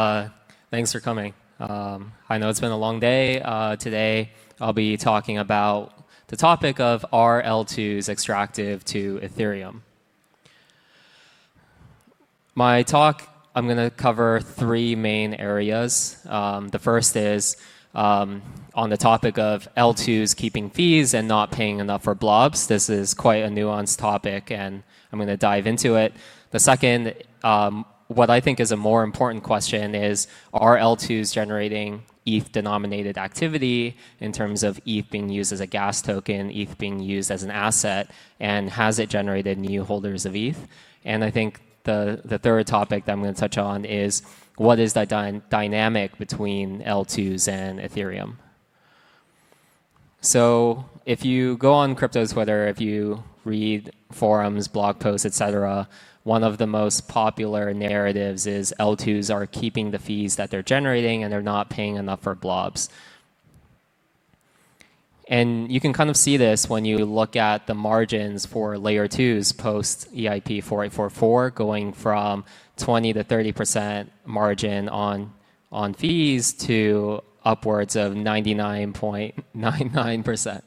Thanks for coming. I know it's been a long day. Today, I'll be talking about the topic of are L2s extractive to Ethereum. My talk, I'm going to cover three main areas. The first is on the topic of L2s keeping fees and not paying enough for blobs. This is quite a nuanced topic, and I'm going to dive into it. The second, what I think is a more important question is, are L2s generating ETH-denominated activity in terms of ETH being used as a gas token, ETH being used as an asset, and has it generated new holders of ETH? And I think the third topic that I'm going to touch on is, what is the dynamic between L2s and Ethereum? So if you go on crypto Twitter, if you read forums, blog posts, etc., one of the most popular narratives is L2s are keeping the fees that they're generating and they're not paying enough for blobs. And you can kind of see this when you look at the margins for layer 2s post EIP 4844 going from 20 to 30% margin on fees to upwards of 99.99%.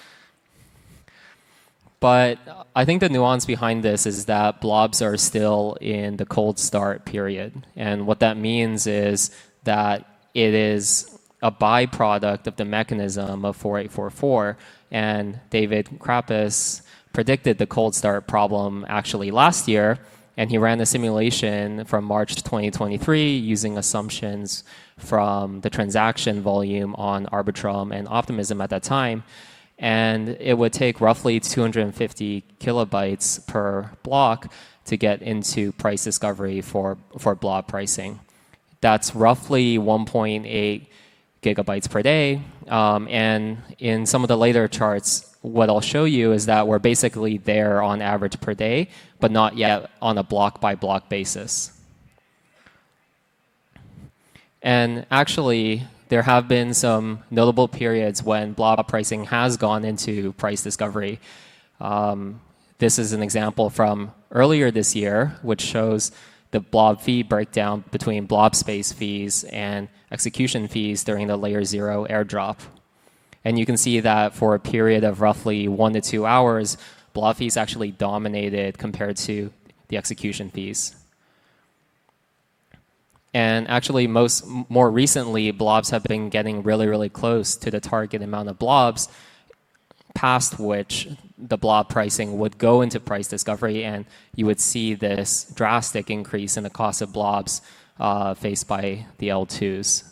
But I think the nuance behind this is that blobs are still in the cold start period. And what that means is that it is a byproduct of the mechanism of 4844. And David Krappus predicted the cold start problem actually last year. And he ran a simulation from March 2023 using assumptions from the transaction volume on Arbitrum and Optimism at that time. And it would take roughly 250 kilobytes per block to get into price discovery for blob pricing. That's roughly 1.8 gigabytes per day. And in some of the later charts, what I'll show you is that we're basically there on average per day, but not yet on a block-by-block basis. And actually, there have been some notable periods when blob pricing has gone into price discovery. This is an example from earlier this year, which shows the blob fee breakdown between blob space fees and execution fees during the layer 0 airdrop. And you can see that for a period of roughly 1 to 2 hours, blob fees actually dominated compared to the execution fees. And actually, more recently, blobs have been getting really, really close to the target amount of blobs, past which the blob pricing would go into price discovery, and you would see this drastic increase in the cost of blobs faced by the L2s.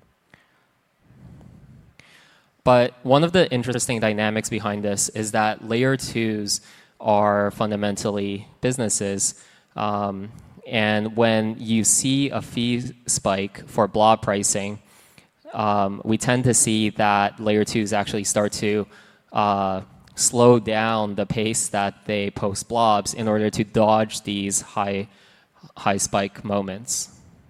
But one of the interesting dynamics behind this is that layer 2s are fundamentally businesses. And when you see a fee spike for blob pricing, we tend to see that layer 2s actually start to slow down the pace that they post blobs in order to dodge these high spike moments.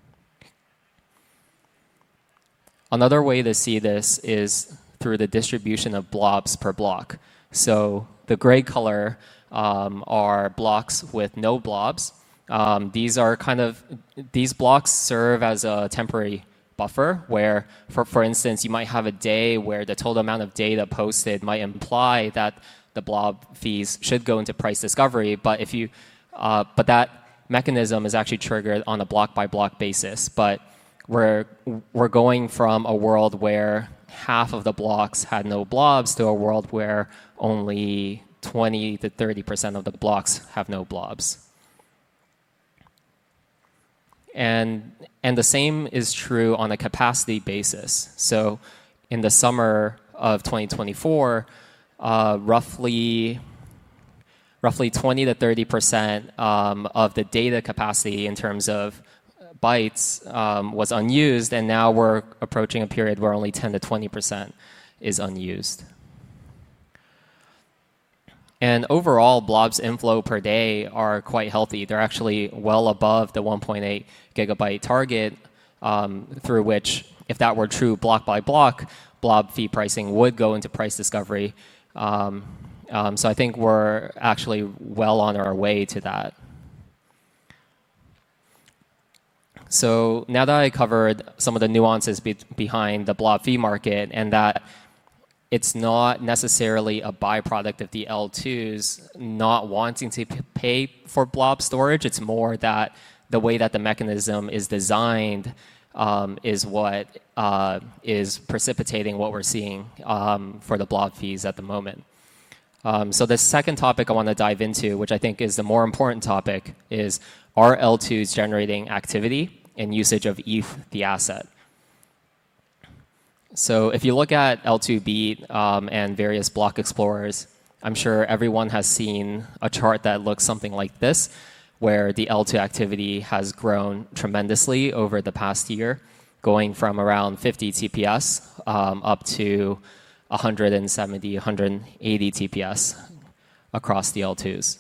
Another way to see this is through the distribution of blobs per block. So the gray color are blocks with no blobs. These blocks serve as a temporary buffer where, for instance, you might have a day where the total amount of data posted might imply that the blob fees should go into price discovery, but that mechanism is actually triggered on a block by block basis. But we're going from a world where half of the blocks had no blobs to a world where only 20 to 30% of the blocks have no blobs. And the same is true on a capacity basis. So in the summer of 2024, roughly 20 to 30% of the data capacity in terms of bytes was unused, and now we're approaching a period where only 10 to 20% is unused. And overall, blobs inflow per day are quite healthy. They're actually well above the 1.8 gigabyte target, through which, if that were true block by block, blob fee pricing would go into price discovery. So I think we're actually well on our way to that. So now that I covered some of the nuances behind the blob fee market and that it's not necessarily a byproduct of the L2s not wanting to pay for blob storage, it's more that the way that the mechanism is designed is what is precipitating what we're seeing for the blob fees at the moment. So the second topic I want to dive into, which I think is the more important topic, is are L2s generating activity and usage of ETH, the asset? So if you look at L2Beat and various block explorers, I'm sure everyone has seen a chart that looks something like this, where the L2 activity has grown tremendously over the past year, going from around 50 TPS up to 170, 180 TPS across the L2s.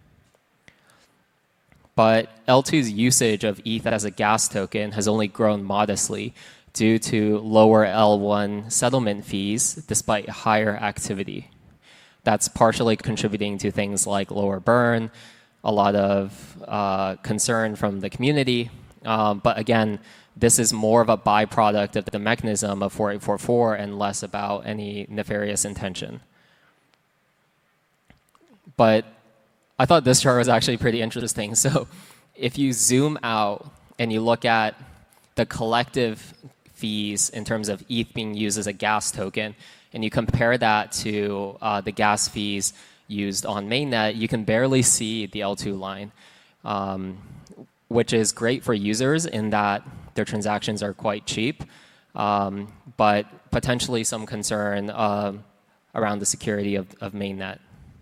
But L2's usage of ETH as a gas token has only grown modestly due to lower L1 settlement fees despite higher activity. That's partially contributing to things like lower burn, a lot of concern from the community. But again, this is more of a byproduct of the mechanism of 4844 and less about any nefarious intention. But I thought this chart was actually pretty interesting. So if you zoom out and you look at the collective fees in terms of ETH being used as a gas token, and you compare that to the gas fees used on mainnet, you can barely see the L2 line, which is great for users in that their transactions are quite cheap, but potentially some concern around the security of mainnet.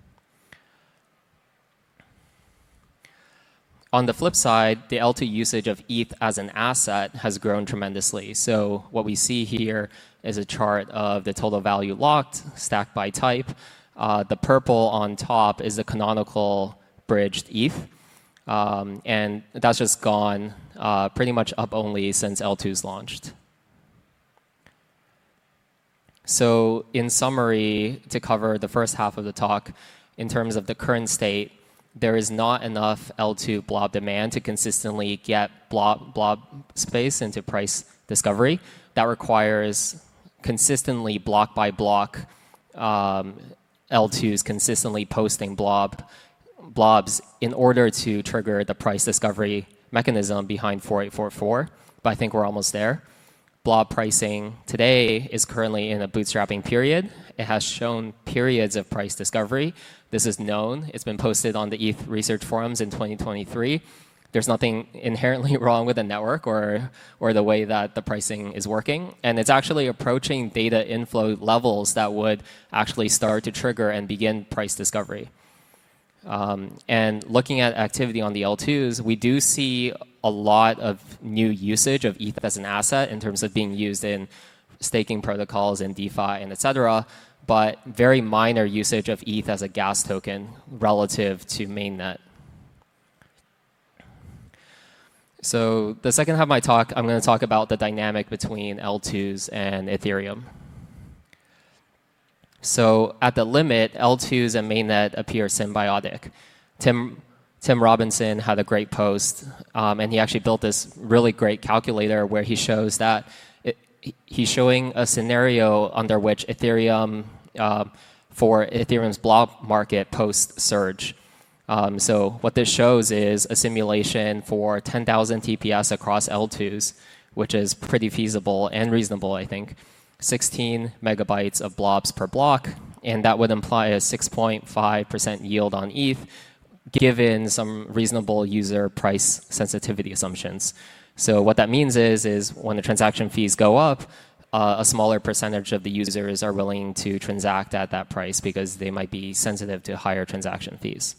On the flip side, the L2 usage of ETH as an asset has grown tremendously. So what we see here is a chart of the total value locked, stacked by type. The purple on top is the canonical bridged ETH. And that's just gone pretty much up only since L2's launched. So in summary, to cover the first half of the talk, in terms of the current state, there is not enough L2 blob demand to consistently get blob space into price discovery. That requires consistently block by block L2s consistently posting blobs in order to trigger the price discovery mechanism behind 4844. But I think we're almost there. Blob pricing today is currently in a bootstrapping period. It has shown periods of price discovery. This is known. It's been posted on the ETH research forums in 2023. There's nothing inherently wrong with the network or the way that the pricing is working. And it's actually approaching data inflow levels that would actually start to trigger and begin price discovery. And looking at activity on the L2s, we do see a lot of new usage of ETH as an asset in terms of being used in staking protocols and DeFi and et cetera, but very minor usage of ETH as a gas token relative to mainnet. So the second half of my talk, I'm going to talk about the dynamic between L2s and Ethereum. So at the limit, L2s and mainnet appear symbiotic. Tim Robinson had a great post, and he actually built this really great calculator where he shows that he's showing a scenario under which Ethereum, for Ethereum's blob market post-surge. So what this shows is a simulation for 10,000 TPS across L2s, which is pretty feasible and reasonable, I think. 16 megabytes of blobs per block, and that would imply a 6.5% yield on ETH, given some reasonable user price sensitivity assumptions. So what that means is when the transaction fees go up, a smaller percentage of the users are willing to transact at that price because they might be sensitive to higher transaction fees.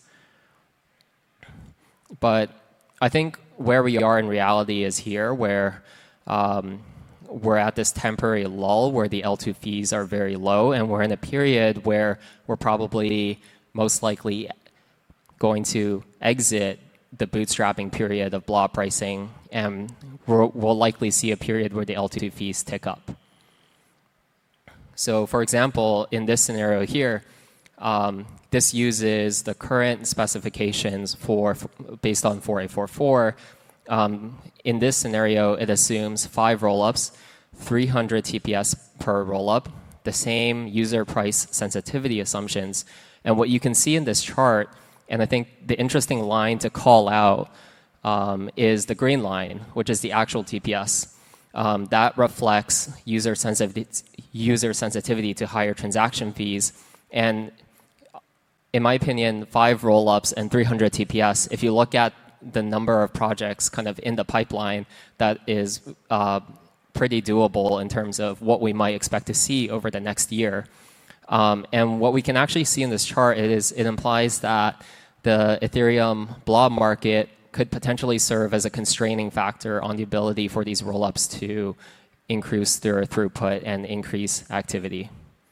But I think where we are in reality is here, where we're at this temporary lull where the L2 fees are very low, and we're in a period where we're probably most likely going to exit the bootstrapping period of blob pricing, and we'll likely see a period where the L2 fees tick up. So for example, in this scenario here, this uses the current specifications based on 4844 in this scenario, it assumes 5 rollups, 300 TPS per rollup, the same user price sensitivity assumptions. And what you can see in this chart, and I think the interesting line to call out is the green line, which is the actual TPS. That reflects user sensitivity to higher transaction fees. And in my opinion, 5 rollups and 300 TPS, if you look at the number of projects kind of in the pipeline, that is pretty doable in terms of what we might expect to see over the next year. And what we can actually see in this chart is it implies that the Ethereum blob market could potentially serve as a constraining factor on the ability for these rollups to increase their throughput and increase activity.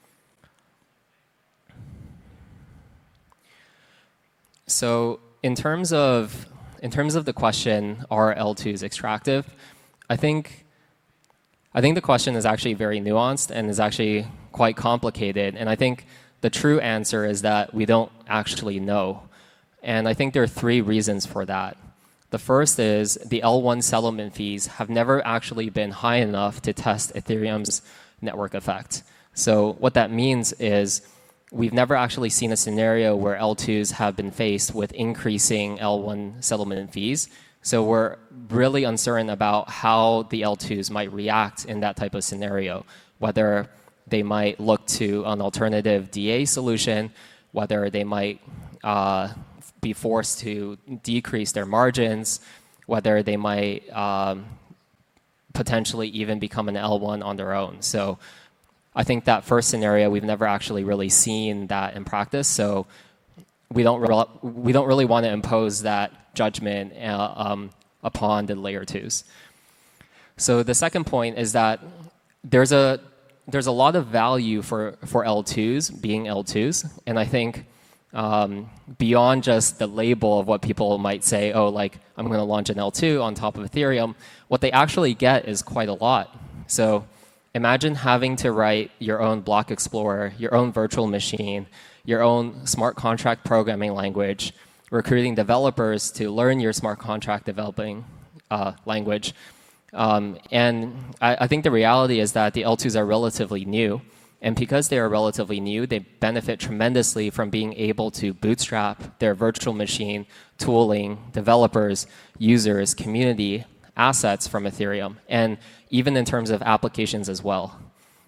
So in terms of the question, are L2s extractive? I think the question is actually very nuanced and is actually quite complicated. And I think the true answer is that we don't actually know. And I think there are 3 reasons for that. The first is the L1 settlement fees have never actually been high enough to test Ethereum's network effect. So what that means is we've never actually seen a scenario where L2s have been faced with increasing L1 settlement fees. So we're really uncertain about how the L2s might react in that type of scenario, whether they might look to an alternative DA solution, whether they might be forced to decrease their margins, whether they might potentially even become an L1 on their own. So I think that first scenario, we've never actually really seen that in practice. So we don't really want to impose that judgment upon the layer 2s. So the second point is that there's a lot of value for L2s being L2s, and I think beyond just the label of what people might say, oh, like I'm going to launch an L2 on top of Ethereum, what they actually get is quite a lot. So imagine having to write your own block explorer, your own virtual machine, your own smart contract programming language, recruiting developers to learn your smart contract developing language. And I think the reality is that the L2s are relatively new. And because they are relatively new, they benefit tremendously from being able to bootstrap their virtual machine, tooling, developers, users, community, assets from Ethereum, and even in terms of applications as well.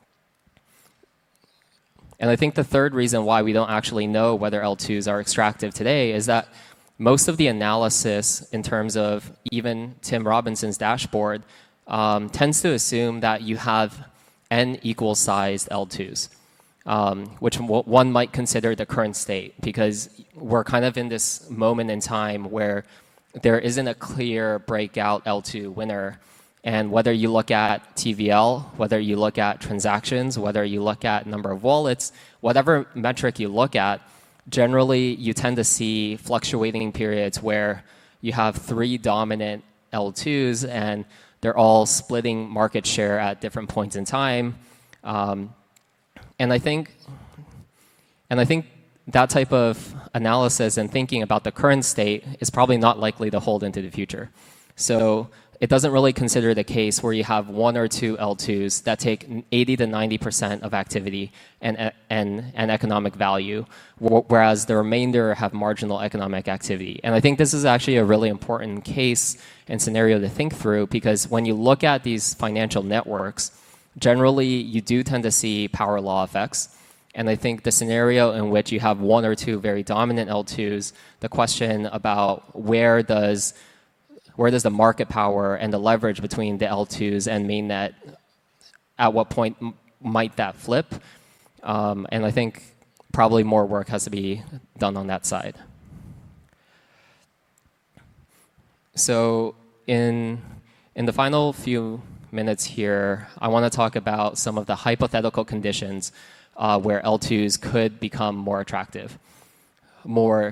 And I think the third reason why we don't actually know whether L2s are extractive today is that most of the analysis in terms of even Tim Robinson's dashboard tends to assume that you have n equal sized L2s, which one might consider the current state, because we're kind of in this moment in time where there isn't a clear breakout L2 winner. And whether you look at TVL, whether you look at transactions, whether you look at number of wallets, whatever metric you look at, generally you tend to see fluctuating periods where you have 3 dominant L2s and they're all splitting market share at different points in time. And I think that type of analysis and thinking about the current state is probably not likely to hold into the future. So it doesn't really consider the case where you have 1 or 2 L2s that take 80 to 90% of activity and economic value, whereas the remainder have marginal economic activity. And I think this is actually a really important case and scenario to think through, because when you look at these financial networks, generally you do tend to see power law effects. And I think the scenario in which you have 1 or 2 very dominant L2s, the question about where does the market power and the leverage between the L2s and mainnet, at what point might that flip? And I think probably more work has to be done on that side. So in the final few minutes here, I want to talk about some of the hypothetical conditions where L2s could become more attractive. So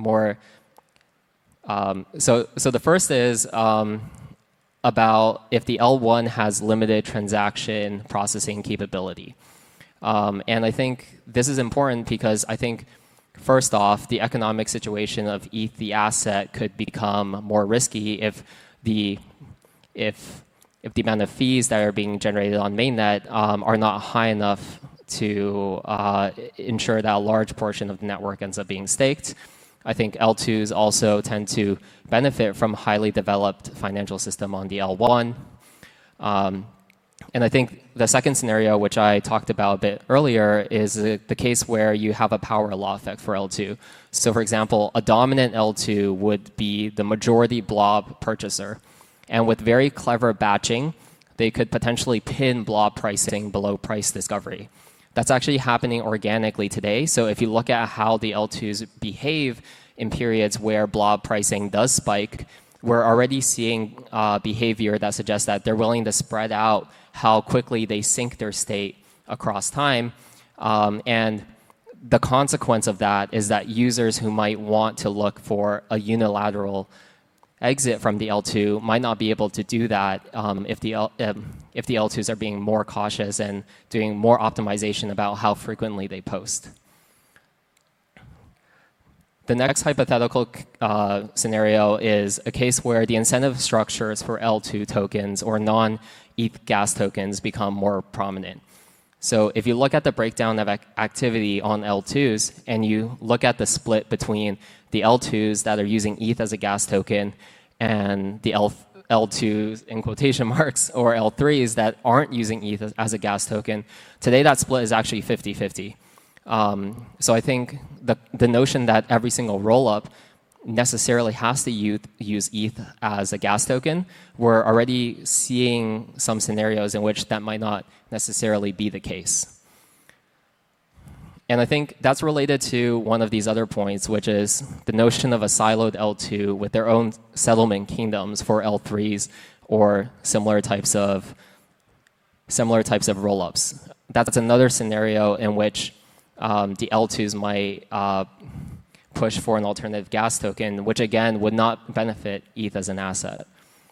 the first is about if the L1 has limited transaction processing capability. And I think this is important because I think, first off, the economic situation of ETH, the asset, could become more risky if if the amount of fees that are being generated on mainnet are not high enough to ensure that a large portion of the network ends up being staked. I think L2s also tend to benefit from highly developed financial system on the L1. And I think the second scenario, which I talked about a bit earlier, is the case where you have a power law effect for L2. So for example, a dominant L2 would be the majority blob purchaser. And with very clever batching, they could potentially pin blob pricing below price discovery. That's actually happening organically today. So if you look at how the L2s behave in periods where blob pricing does spike, we're already seeing behavior that suggests that they're willing to spread out how quickly they sync their state across time. And the consequence of that is that users who might want to look for a unilateral exit from the L2 might not be able to do that if the L2s are being more cautious and doing more optimization about how frequently they post. The next hypothetical scenario is a case where the incentive structures for L2 tokens or non-ETH gas tokens become more prominent. So if you look at the breakdown of activity on L2s and you look at the split between the L2s that are using ETH as a gas token and the L2s in quotation marks or L3s that aren't using ETH as a gas token, today that split is actually 50-50. So I think the notion that every single rollup necessarily has to use ETH as a gas token, we're already seeing some scenarios in which that might not necessarily be the case. And I think that's related to one of these other points, which is the notion of a siloed L2 with their own settlement kingdoms for L3s or similar types of rollups. That's another scenario in which the L2s might push for an alternative gas token, which again would not benefit ETH as an asset.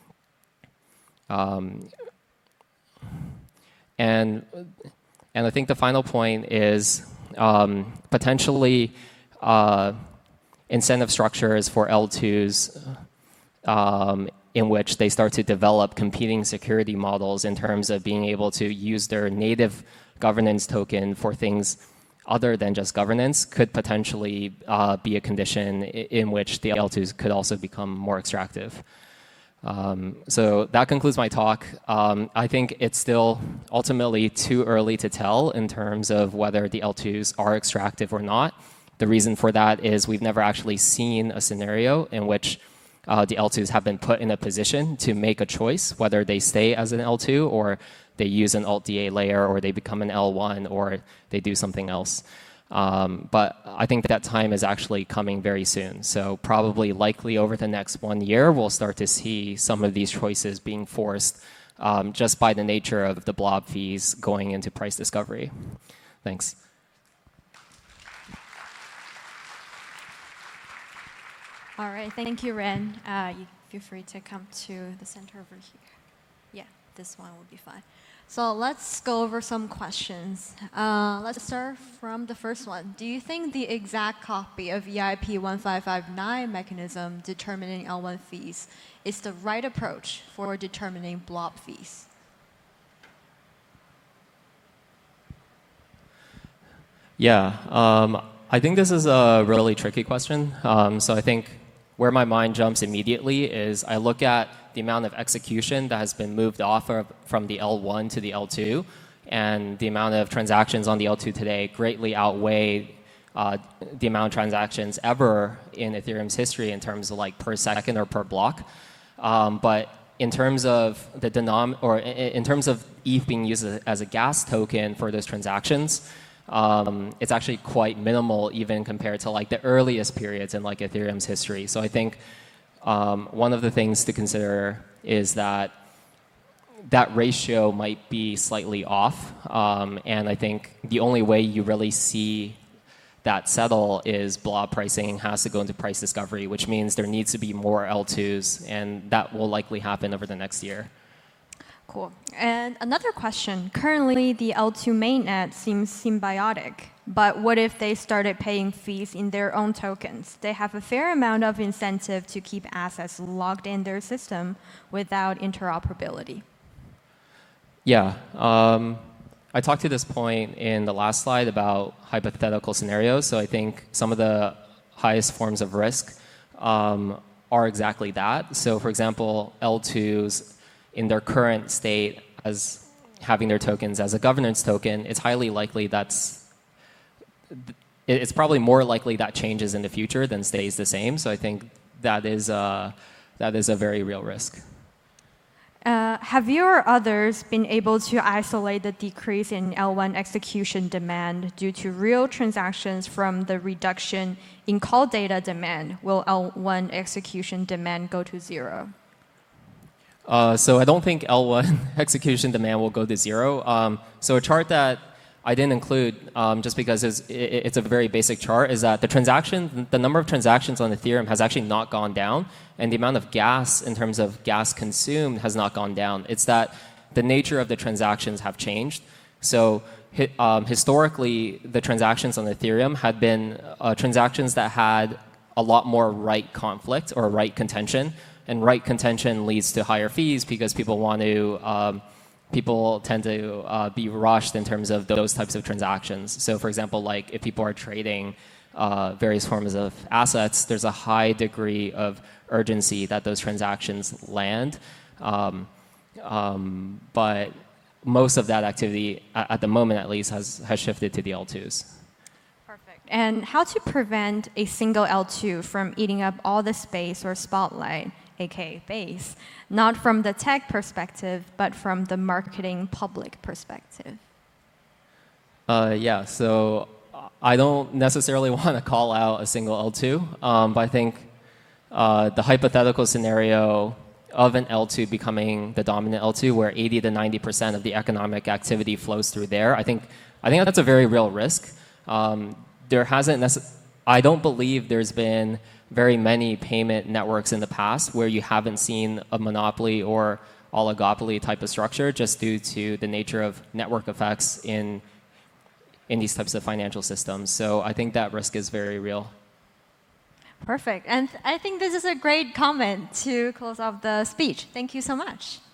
And I think the final point is potentially incentive structures for L2s in which they start to develop competing security models in terms of being able to use their native governance token for things other than just governance could potentially be a condition in which the L2s could also become more extractive. So that concludes my talk. I think it's still ultimately too early to tell in terms of whether the L2s are extractive or not. The reason for that is we've never actually seen a scenario in which the L2s have been put in a position to make a choice, whether they stay as an L2 or they use an alt-DA layer or they become an L1 or they do something else. But I think that time is actually coming very soon. So probably likely over the next 1 year, we'll start to see some of these choices being forced just by the nature of the blob fees going into price discovery. Thanks. All right, thank you, Ren. You feel free to come to the center over here. Yeah, this one will be fine. So let's go over some questions. Let's start from the first one. Do you think the exact copy of EIP 1559 mechanism determining L1 fees is the right approach for determining blob fees? Yeah, I think this is a really tricky question. So I think where my mind jumps immediately is I look at the amount of execution that has been moved off from the L1 to the L2, and the amount of transactions on the L2 today greatly outweigh the amount of transactions ever in Ethereum's history in terms of like per second or per block. But in terms of the in terms of ETH being used as a gas token for those transactions, it's actually quite minimal even compared to like the earliest periods in like Ethereum's history. So I think one of the things to consider is that ratio might be slightly off. And I think the only way you really see that settle is blob pricing has to go into price discovery, which means there needs to be more L2s, and that will likely happen over the next year. Cool. And another question. Currently, the L2 mainnet seems symbiotic But what if they started paying fees in their own tokens? They have a fair amount of incentive to keep assets logged in their system without interoperability. Yeah. I talked to this point in the last slide about hypothetical scenarios. So I think some of the highest forms of risk are exactly that. So for example, L2s in their current state as having their tokens as a governance token, it's highly likely it's probably more likely that changes in the future than stays the same. So I think that is a very real risk. Have you or others been able to isolate the decrease in L1 execution demand due to real transactions from the reduction in call data demand? Will L1 execution demand go to zero? So I don't think L1 execution demand will go to zero. So a chart that I didn't include, just because it's a very basic chart, is that the number of transactions on Ethereum has actually not gone down, and the amount of gas in terms of gas consumed has not gone down. It's that the nature of the transactions have changed. So historically, the transactions on Ethereum had been transactions that had a lot more right conflict or right contention, and right contention leads to higher fees because people tend to be rushed in terms of those types of transactions. So for example, like if people are trading various forms of assets, there's a high degree of urgency that those transactions land. But most of that activity, at the moment at least, has shifted to the L2s. Perfect. And how to prevent a single L2 from eating up all the space or spotlight, aka base, not from the tech perspective, but from the marketing public perspective? Yeah, so I don't necessarily want to call out a single L2, but I think the hypothetical scenario of an L2 becoming the dominant L2, where 80 to 90% of the economic activity flows through there, I think that's a very real risk. I don't believe there's been very many payment networks in the past where you haven't seen a monopoly or oligopoly type of structure, just due to the nature of network effects in these types of financial systems. So I think that risk is very real. Perfect. And I think this is a great comment to close off the speech. Thank you so much.